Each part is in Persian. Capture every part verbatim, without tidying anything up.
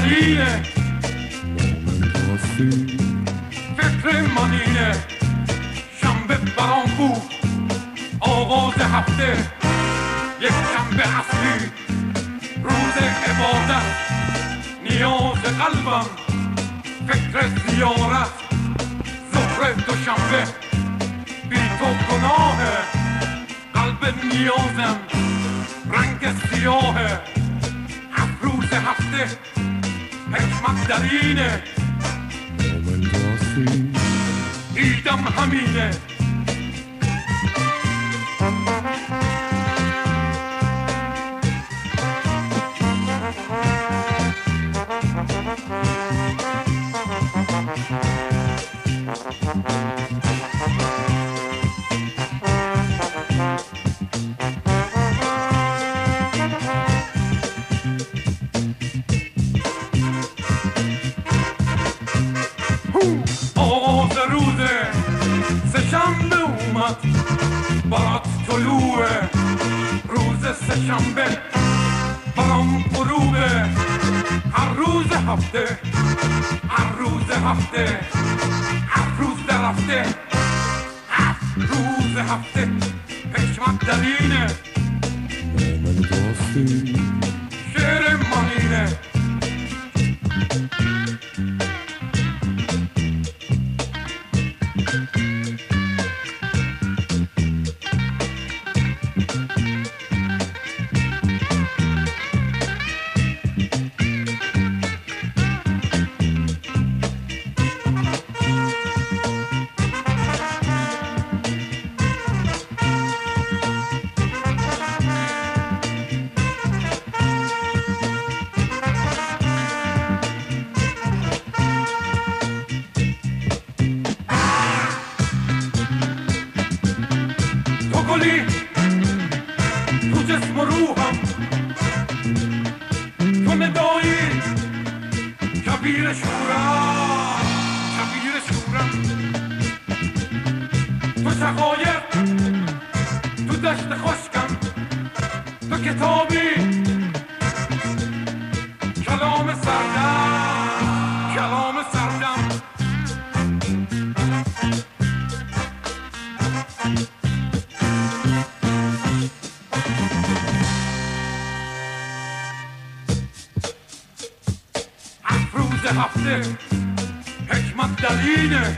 دلینه فکر من اینه شنبه برام بود آغاز هفته یک شنبه اصلی روز عبادت نیاز قلبم فکر زیارت ظهر دوشنبه بی تو گناهه قلب نیازم رنگ سیاهه هفت روز هفته حکمت در اینه ایدم همینه آغاز روزه سه‌شنبه اومد برات طلوعه روز سه‌شنبه برام غروبه هر روز هفته هر روز هفته هر روز درفته هفت روز هفته حکمت دلینه شعر منینه گلی تو جسم و روحم تو ندایی کبیر شورم کبیر شورم تو شقایق تو دشت خشکم تو کتابی کلام سردم کلام سردم هفته حکمت دلینه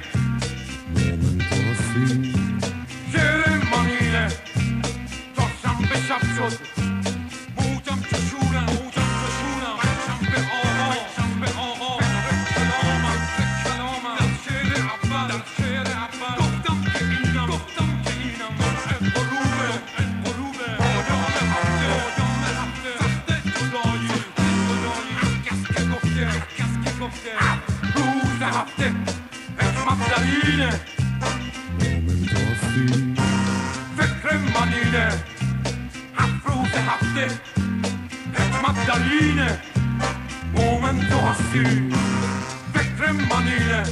شعر منینه تا شنبه شب شد موجم چشورم موجم چشورم شنبه آقا شنبه آقا کلامم کلامم در شعر اول در شعر اول گفتم که اینم گفتم که اینم غروبه غروبه پایان هفته پایان هفته سخت جدایی جدایی هر کس که گفته گفته روز هفته حکمت دلینه فکر منینه هفت روز هفته حکمت دلینه مومن تو هستی فکر منینه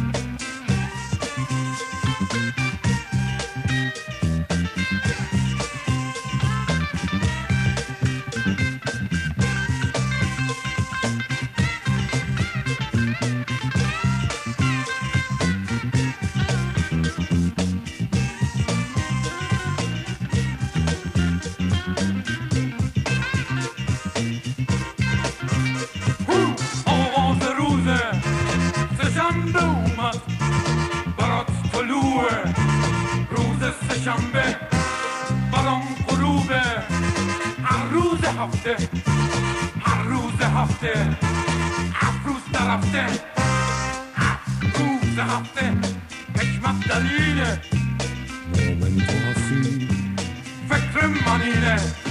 شنبه برام غروبه هر روز هفته هر روز هفته هفت روز درفته هفت روز هفته حکمت دلینه فکر منینه